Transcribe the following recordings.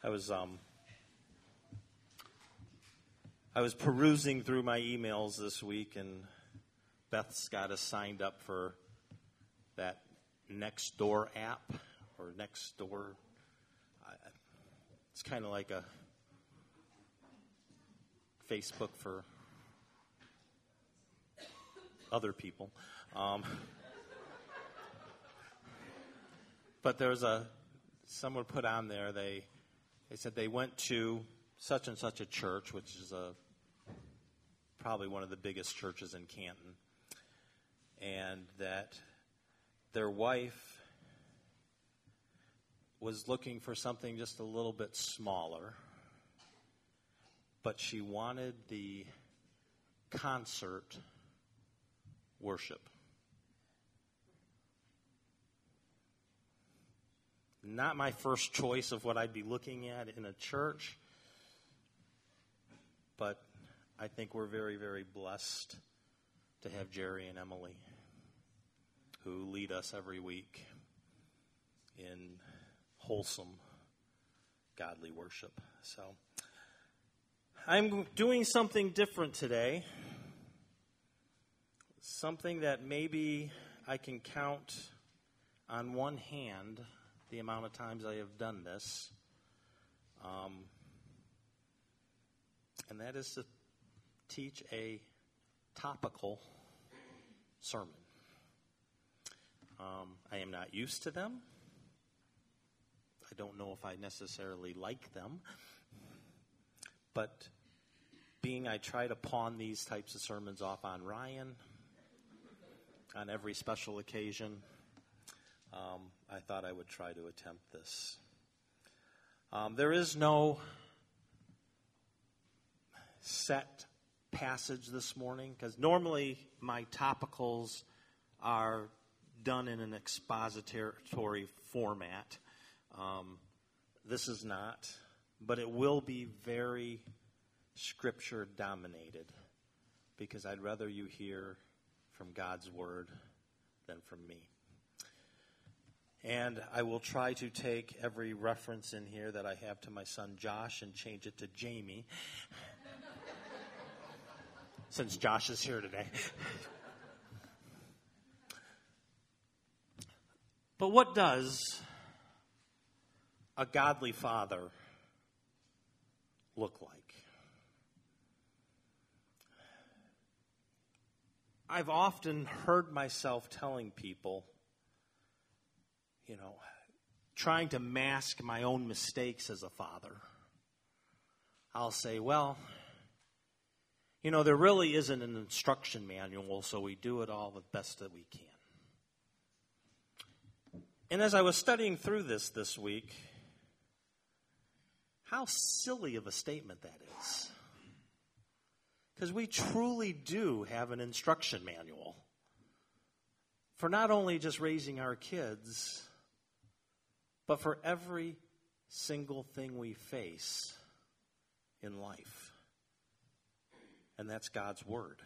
I was perusing through my emails this week, and Beth's got us signed up for that Nextdoor app, or Nextdoor. It's kind of like a Facebook for other people. But there's someone put on there, they said they went to such and such a church, which is probably one of the biggest churches in Canton, and that their wife was looking for something just a little bit smaller, but she wanted the concert worship. Not my first choice of what I'd be looking at in a church, but I think we're very, very blessed to have Jerry and Emily, who lead us every week in wholesome, godly worship. So I'm doing something different today, something that maybe I can count on one hand the amount of times I have done this, and that is to teach a topical sermon. I am not used to them. I don't know if I necessarily like them, but being I try to pawn these types of sermons off on Ryan on every special occasion, I thought I would try to attempt this. There is no set passage this morning, because normally my topicals are done in an expository format. This is not, but it will be very Scripture dominated, because I'd rather you hear from God's Word than from me. And I will try to take every reference in here that I have to my son Josh and change it to Jamie, since Josh is here today. But what does a godly father look like? I've often heard myself telling people, trying to mask my own mistakes as a father. I'll say, well, there really isn't an instruction manual, so we do it all the best that we can. And as I was studying through this week, how silly of a statement that is. Because we truly do have an instruction manual for not only just raising our kids, but for every single thing we face in life. And that's God's Word.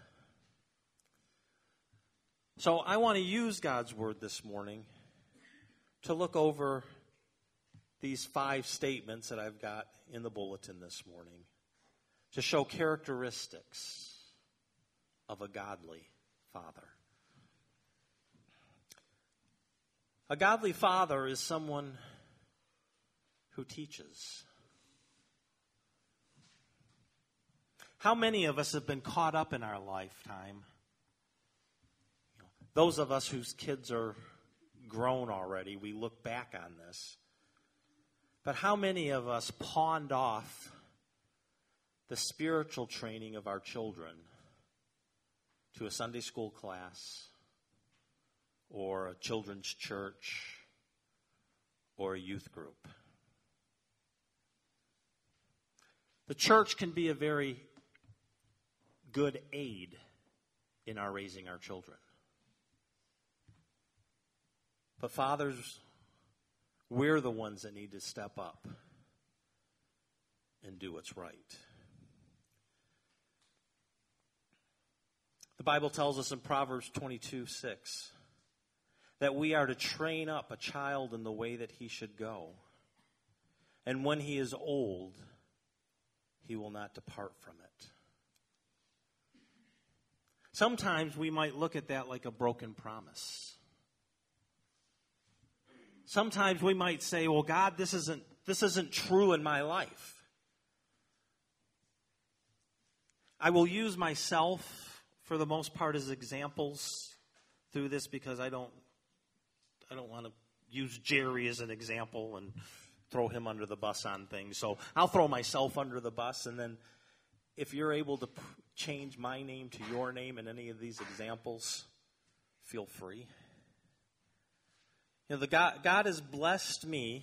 So I want to use God's Word this morning to look over these 5 statements that I've got in the bulletin this morning to show characteristics of a godly father. A godly father is someone who teaches. How many of us have been caught up in our lifetime? Those of us whose kids are grown already, we look back on this. But how many of us pawned off the spiritual training of our children to a Sunday school class, or a children's church, or a youth group? The church can be a very good aid in our raising our children. But fathers, we're the ones that need to step up and do what's right. The Bible tells us in Proverbs 22:6 that we are to train up a child in the way that he should go. and when he is old, he will not depart from it. Sometimes we might look at that like a broken promise. Sometimes we might say, well, God, this isn't true in my life. I will use myself for the most part as examples through this because I don't want to use Jerry as an example and throw him under the bus on things. So I'll throw myself under the bus, and then if you're able to change my name to your name in any of these examples, feel free. You know, God has blessed me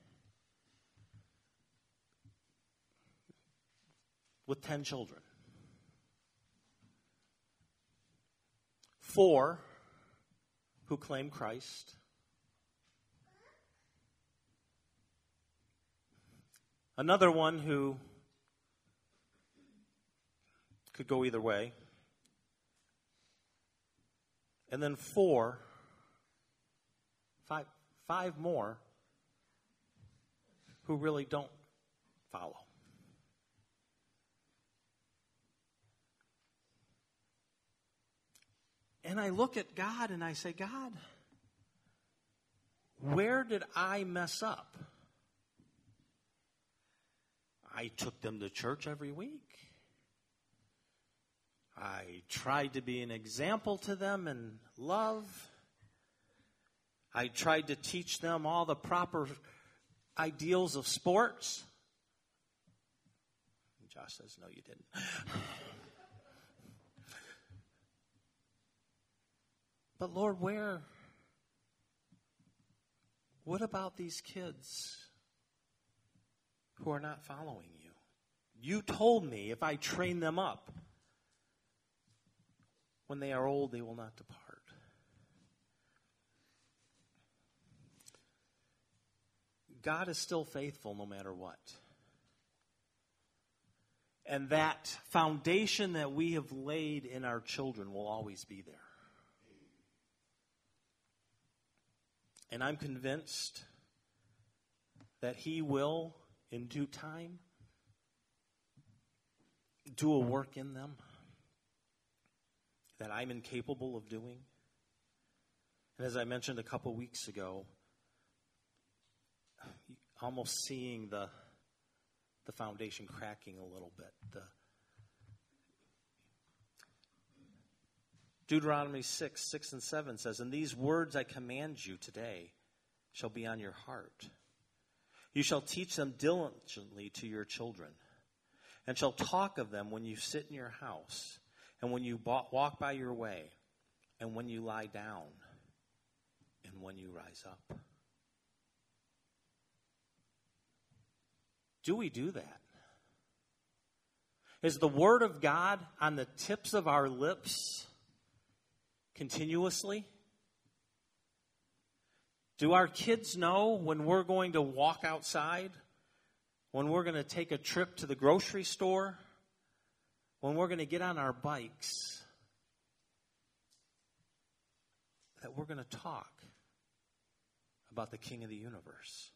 with 10 children. 4 who claim Christ. Another one who could go either way. And then 5 more who really don't follow. And I look at God and I say, God, where did I mess up? I took them to church every week. I tried to be an example to them in love. I tried to teach them all the proper ideals of sports. Josh says, no, you didn't. But Lord, what about these kids who are not following you? You told me if I train them up, when they are old, they will not depart. God is still faithful no matter what. And that foundation that we have laid in our children will always be there. And I'm convinced that He will, in due time, do a work in them that I'm incapable of doing. And as I mentioned a couple weeks ago, almost seeing the foundation cracking a little bit. Deuteronomy 6 and 7 says, "And these words I command you today shall be on your heart. You shall teach them diligently to your children, and shall talk of them when you sit in your house, and when you walk by your way, and when you lie down, and when you rise up." Do we do that? Is the Word of God on the tips of our lips continuously? Do our kids know when we're going to walk outside? When we're going to take a trip to the grocery store? When we're going to get on our bikes? That we're going to talk about the King of the universe.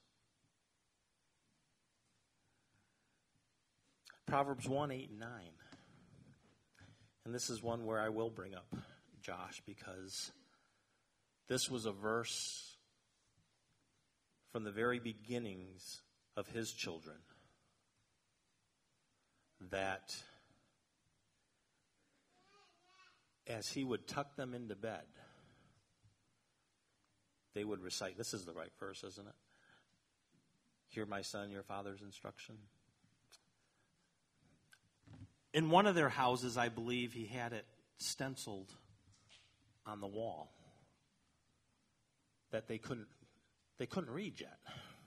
Proverbs 1, 8, and 9. And this is one where I will bring up Josh, because this was a verse from the very beginnings of his children that as he would tuck them into bed, they would recite. This is the right verse, isn't it? "Hear, my son, your father's instruction." In one of their houses, I believe he had it stenciled on the wall that they couldn't read yet.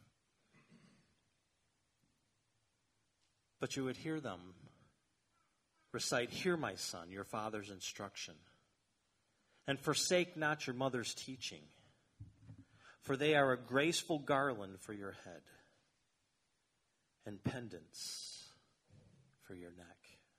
But you would hear them recite, "Hear, my son, your father's instruction, and forsake not your mother's teaching, for they are a graceful garland for your head and pendants for your neck."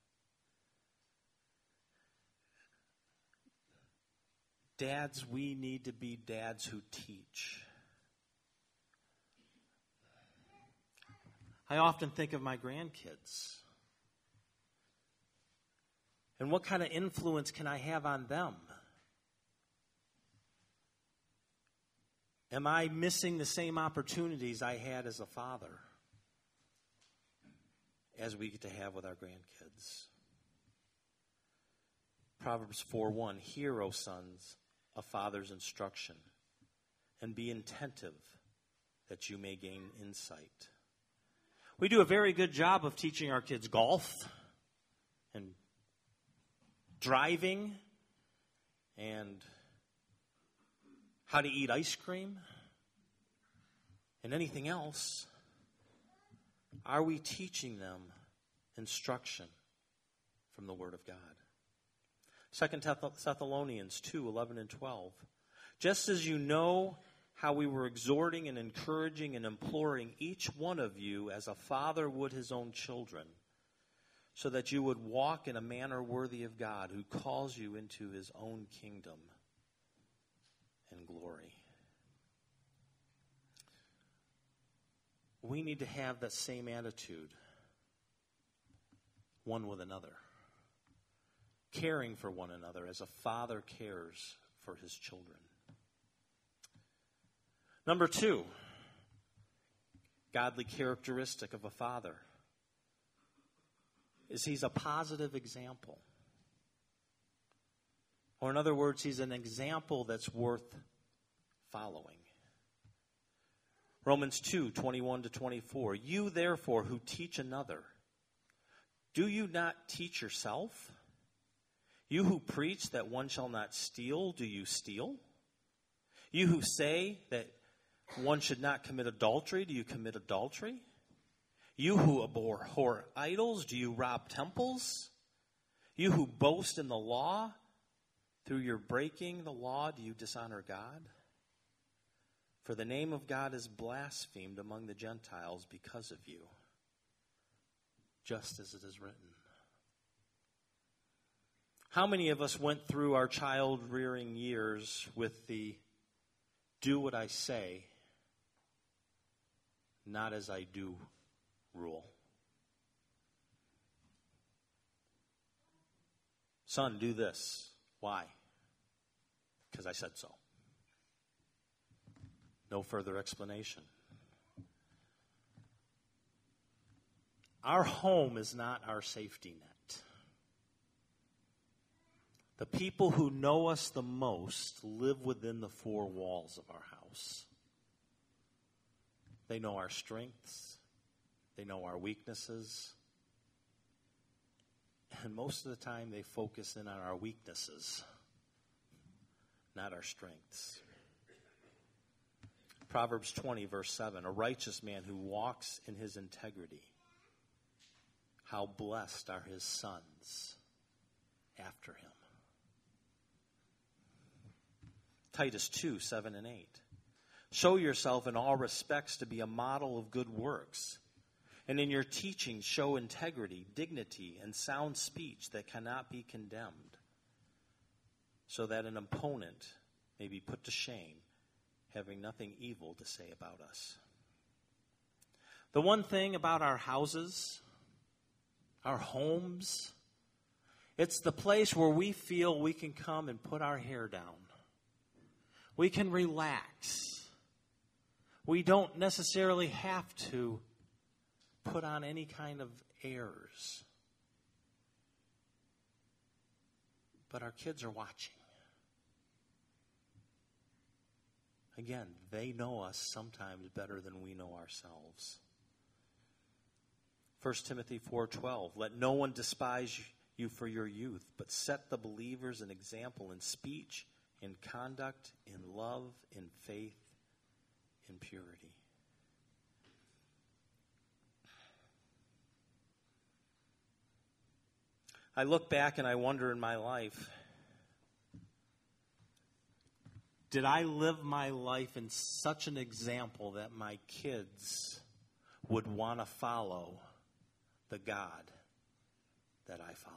Dads, we need to be dads who teach. I often think of my grandkids. And what kind of influence can I have on them? Am I missing the same opportunities I had as a father as we get to have with our grandkids? Proverbs 4:1, hear, O sons, a father's instruction, and be attentive that you may gain insight. We do a very good job of teaching our kids golf and driving and how to eat ice cream and anything else. Are we teaching them instruction from the Word of God? 2 Thessalonians 2:11 and 12. Just as you know how we were exhorting and encouraging and imploring each one of you as a father would his own children, so that you would walk in a manner worthy of God who calls you into his own kingdom and glory. We need to have that same attitude one with another, caring for one another as a father cares for his children. Number 2, godly characteristic of a father is he's a positive example. Or in other words, he's an example that's worth following. Romans 2:21 to 24. You therefore who teach another, do you not teach yourself? You who preach that one shall not steal, do you steal? You who say that one should not commit adultery, do you commit adultery? You who abhor idols, do you rob temples? You who boast in the law, through your breaking the law, do you dishonor God? For the name of God is blasphemed among the Gentiles because of you, just as it is written. How many of us went through our child-rearing years with the do what I say, not as I do rule? Son, do this. Why? Because I said so. No further explanation. Our home is not our safety net. The people who know us the most live within the four walls of our house. They know our strengths. They know our weaknesses. And most of the time they focus in on our weaknesses, not our strengths. Proverbs 20, verse 7, a righteous man who walks in his integrity, how blessed are his sons after him. Titus 2, 7 and 8. Show yourself in all respects to be a model of good works, and in your teaching show integrity, dignity, and sound speech that cannot be condemned, so that an opponent may be put to shame, having nothing evil to say about us. The one thing about our houses, our homes, it's the place where we feel we can come and put our hair down. We can relax. We don't necessarily have to put on any kind of airs. But our kids are watching. Again, they know us sometimes better than we know ourselves. 1 Timothy 4:12, let no one despise you for your youth, but set the believers an example in speech, in conduct, in love, in faith, in purity. I look back and I wonder in my life, did I live my life in such an example that my kids would want to follow the God that I follow?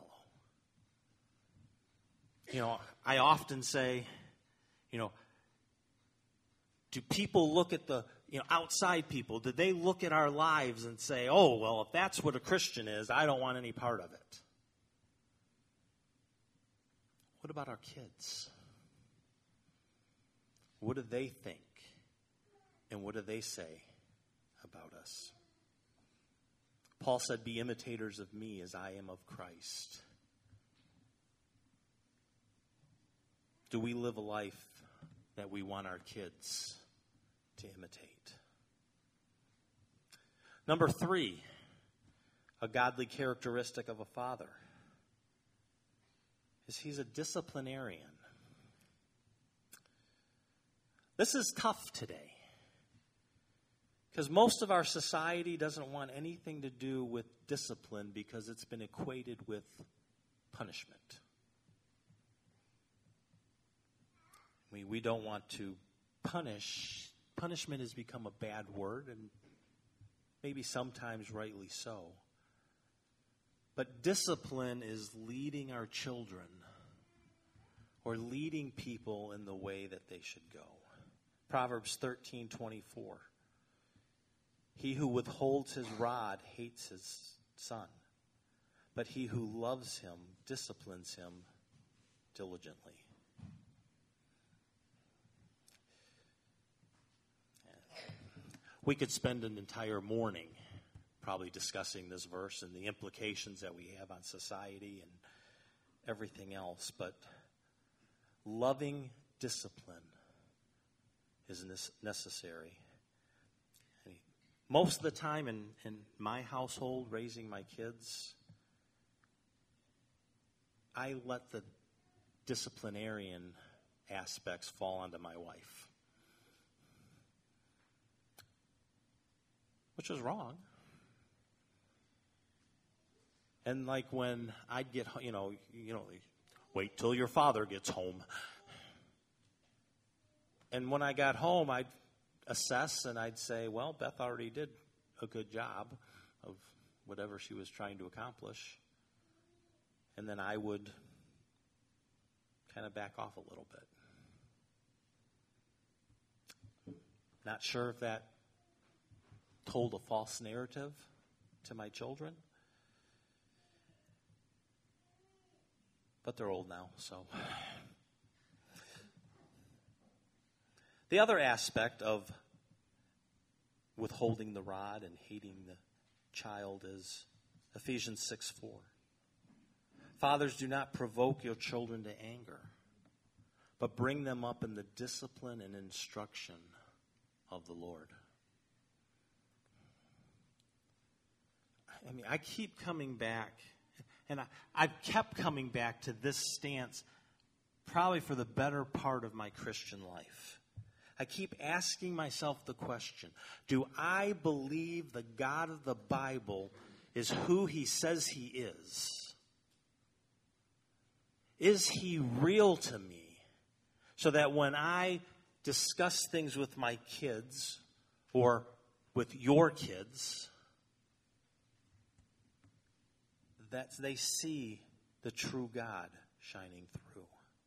You know, I often say, you know, do people look at the outside people, did they look at our lives and say, oh, well, if that's what a Christian is, I don't want any part of it? What about our kids? What do they think? And what do they say about us? Paul said, be imitators of me as I am of Christ. Do we live a life that we want our kids to imitate? Number 3, a godly characteristic of a father is he's a disciplinarian. This is tough today because most of our society doesn't want anything to do with discipline because it's been equated with punishment. We don't want to punish. Punishment has become a bad word, and maybe sometimes rightly so. But discipline is leading our children or leading people in the way that they should go. Proverbs 13:24. He who withholds his rod hates his son, but he who loves him disciplines him diligently. We could spend an entire morning probably discussing this verse and the implications that we have on society and everything else, but loving discipline is necessary. Most of the time in my household, raising my kids, I let the disciplinarian aspects fall onto my wife, which was wrong. And like when I'd get, wait till your father gets home. And when I got home, I'd assess and I'd say, well, Beth already did a good job of whatever she was trying to accomplish. And then I would kind of back off a little bit. Not sure if that told a false narrative to my children. But they're old now, so. The other aspect of withholding the rod and hating the child is Ephesians 6:4. Fathers, do not provoke your children to anger, but bring them up in the discipline and instruction of the Lord. I keep coming back, and I've kept coming back to this stance probably for the better part of my Christian life. I keep asking myself the question, do I believe the God of the Bible is who he says he is? Is he real to me? So that when I discuss things with my kids or with your kids, that they see the true God shining through.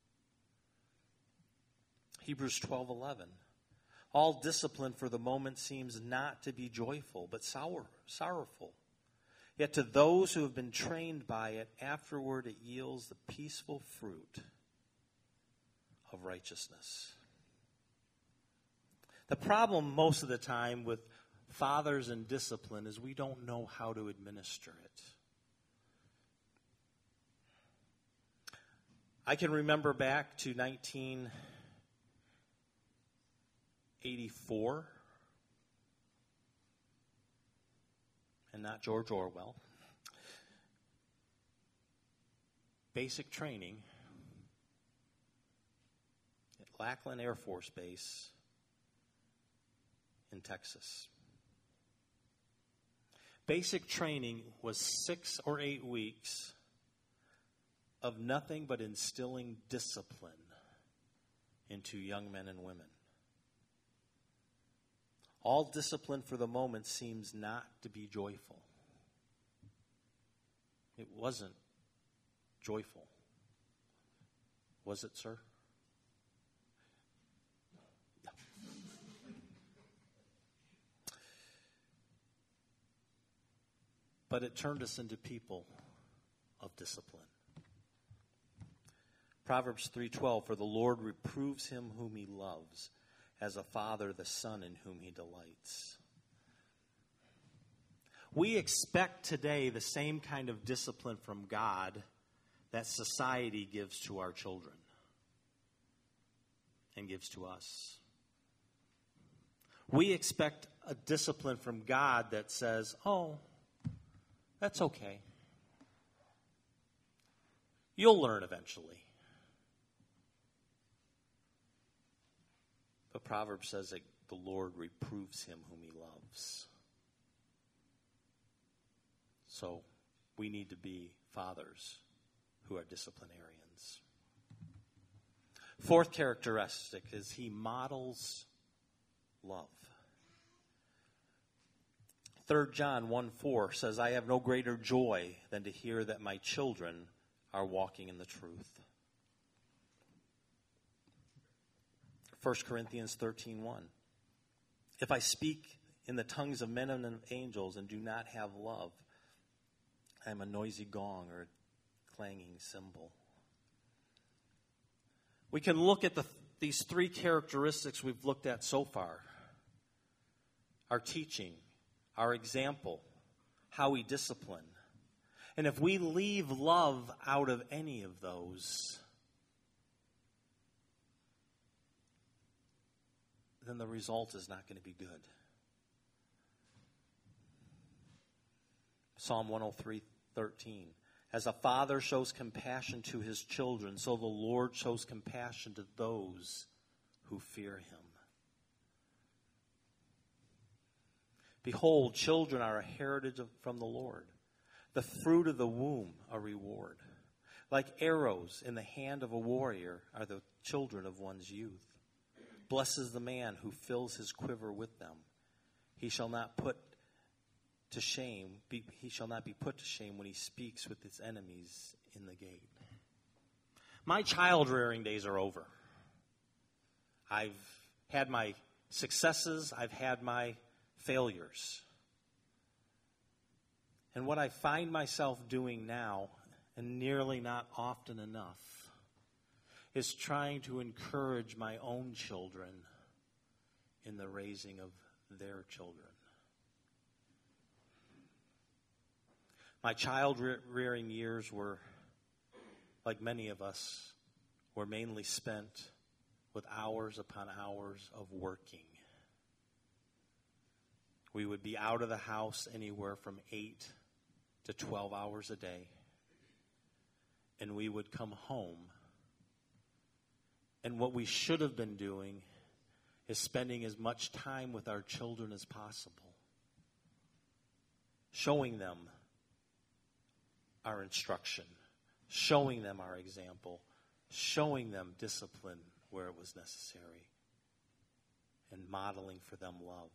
Hebrews 12:11. All discipline for the moment seems not to be joyful, but sorrowful. Yet to those who have been trained by it, afterward it yields the peaceful fruit of righteousness. The problem most of the time with fathers and discipline is we don't know how to administer it. I can remember back to 1984, and not George Orwell. Basic training at Lackland Air Force Base in Texas. Basic training was 6 or 8 weeks of nothing but instilling discipline into young men and women. All discipline for the moment seems not to be joyful. It wasn't joyful. Was it, sir? but it turned us into people of discipline. Proverbs 3:12, for the Lord reproves him whom he loves, as a father the son in whom he delights. We expect today the same kind of discipline from God that society gives to our children and gives to us. We expect a discipline from God that says, oh, that's okay. You'll learn eventually. But Proverbs says that the Lord reproves him whom he loves. So we need to be fathers who are disciplinarians. Fourth characteristic is he models love. 3 John 1:4 says, I have no greater joy than to hear that my children are walking in the truth. 1 Corinthians 13:1. If I speak in the tongues of men and of angels and do not have love, I am a noisy gong or a clanging cymbal. We can look at these three characteristics we've looked at so far. Our teaching, our example, how we discipline. And if we leave love out of any of those, then the result is not going to be good. Psalm 103:13. As a father shows compassion to his children, so the Lord shows compassion to those who fear him. Behold, children are a heritage from the Lord, the fruit of the womb a reward. Like arrows in the hand of a warrior are the children of one's youth. Blessed is the man who fills his quiver with them. He shall not be put to shame when he speaks with his enemies in the gate. My child rearing days are over. I've had my successes, I've had my failures. And what I find myself doing now, and nearly not often enough, is trying to encourage my own children in the raising of their children. My child rearing years were, like many of us, were mainly spent with hours upon hours of working. We would be out of the house anywhere from 8 to 12 hours a day. And we would come home. And what we should have been doing is spending as much time with our children as possible. Showing them our instruction. Showing them our example. Showing them discipline where it was necessary. And modeling for them love.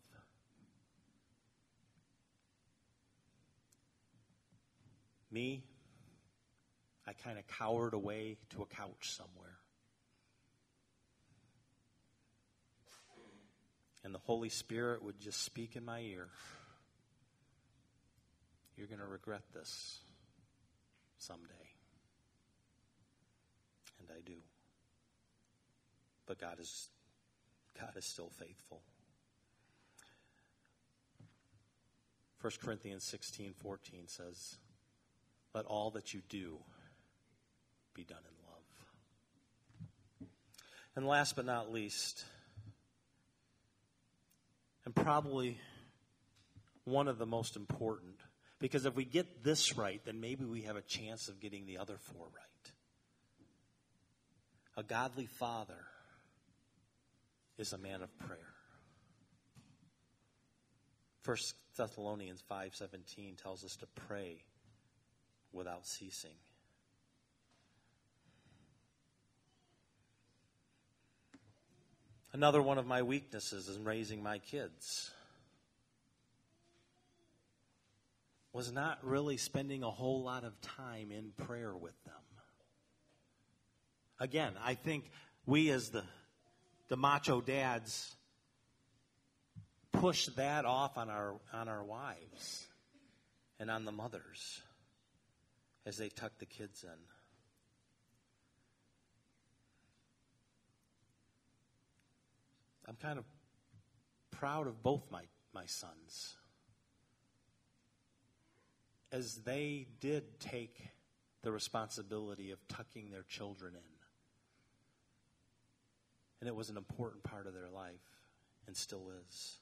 Me, I kind of cowered away to a couch somewhere. And the Holy Spirit would just speak in my ear. You're going to regret this someday. And I do. But God is still faithful. 1 Corinthians 16:14 says, let all that you do be done in love. And last but not least, and probably one of the most important, because if we get this right, then maybe we have a chance of getting the other four right. A godly father is a man of prayer. 1 Thessalonians 5:17 tells us to pray without ceasing. Another one of my weaknesses in raising my kids was not really spending a whole lot of time in prayer with them. Again, I think we as the macho dads push that off on our wives. and on the mothers as they tuck the kids in. I'm kind of proud of both my sons, as they did take the responsibility of tucking their children in. And it was an important part of their life, and still is.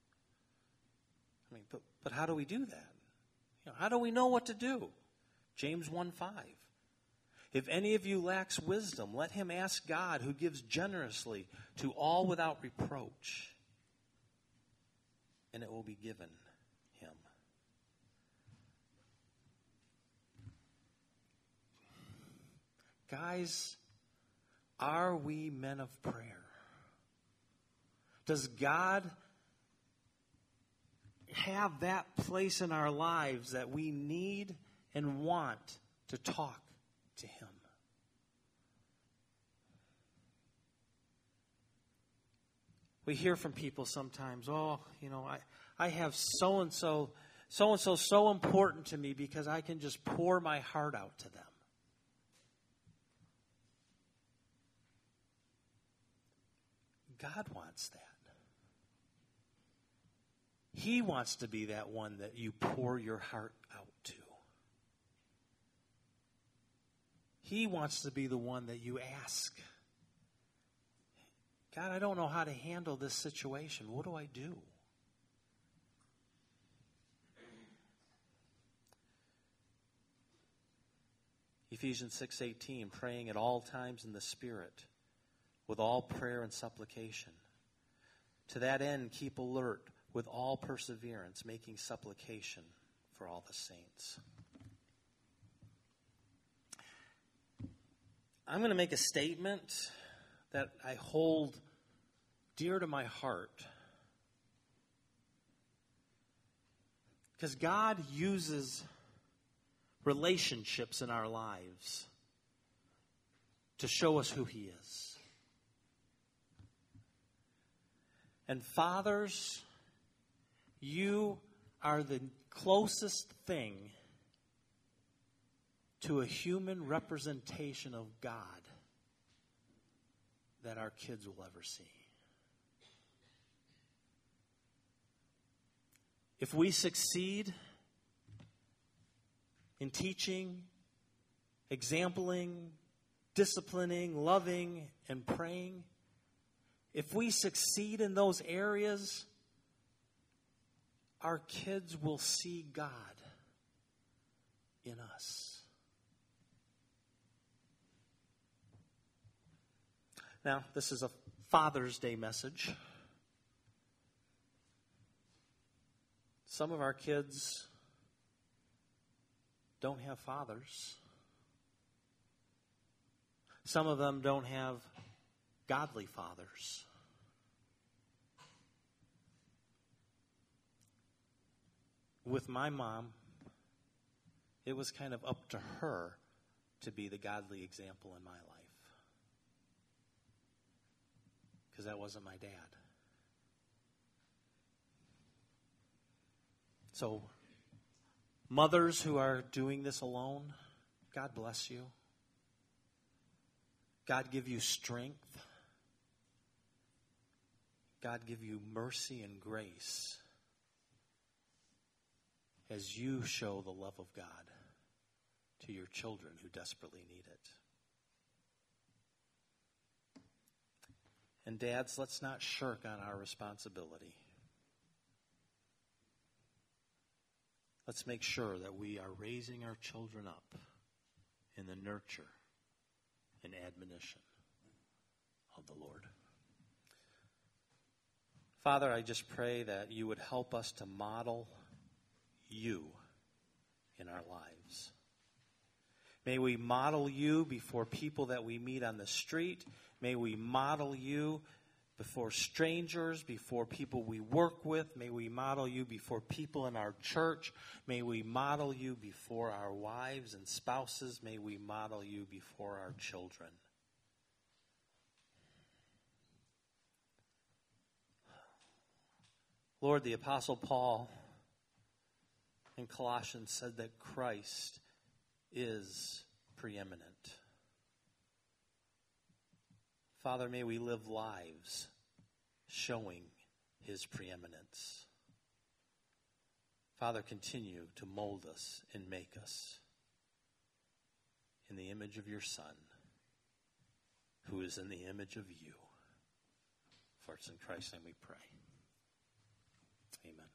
I mean, but how do we do that? How do we know what to do? James 1:5. If any of you lacks wisdom, let him ask God, who gives generously to all without reproach, and it will be given him. Guys, are we men of prayer? Does God have that place in our lives that we need and want to talk to him? We hear from people sometimes, I have so-and-so so important to me because I can just pour my heart out to them. God wants that. He wants to be that one that you pour your heart out to. He wants to be the one that you ask, God, I don't know how to handle this situation. What do I do? Ephesians 6:18, praying at all times in the Spirit, with all prayer and supplication. To that end, keep alert with all perseverance, making supplication for all the saints. I'm going to make a statement that I hold dear to my heart. Because God uses relationships in our lives to show us who he is. And fathers, you are the closest thing to a human representation of God that our kids will ever see. If we succeed in teaching, exempling, disciplining, loving, and praying, if we succeed in those areas, our kids will see God in us. Now, this is a Father's Day message. Some of our kids don't have fathers. Some of them don't have godly fathers. With my mom, it was kind of up to her to be the godly example in my life. Because that wasn't my dad. So, mothers who are doing this alone, God bless you. God give you strength. God give you mercy and grace as you show the love of God to your children who desperately need it. And dads, let's not shirk on our responsibility. Let's make sure that we are raising our children up in the nurture and admonition of the Lord. Father, I just pray that you would help us to model you in our lives. May we model you before people that we meet on the street. May we model you before strangers, before people we work with. May we model you before people in our church. May we model you before our wives and spouses. May we model you before our children. Lord, the Apostle Paul And Colossians said that Christ is preeminent. Father, may we live lives showing his preeminence. Father, continue to mold us and make us in the image of your Son, who is in the image of you. For it's in Christ's name we pray. Amen.